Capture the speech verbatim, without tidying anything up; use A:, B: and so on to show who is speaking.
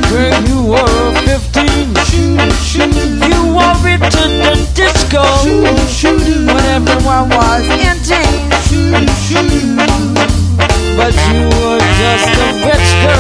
A: when you were fifteen. You wore it to the disco when everyone was in teen. But you were just a rich girl